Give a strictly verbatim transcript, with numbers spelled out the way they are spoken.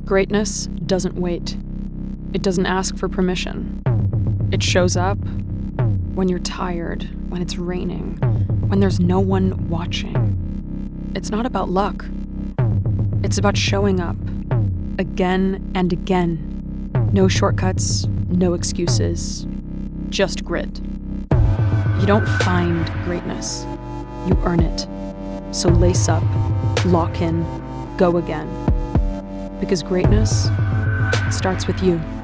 Greatness doesn't wait. It doesn't ask for permission. It shows up when you're tired, when it's raining, when there's no one watching. It's not about luck. It's about showing up again and again. No shortcuts, no excuses, just grit. You don't find greatness, you earn it. So lace up, lock in, go again. Because greatness starts with you.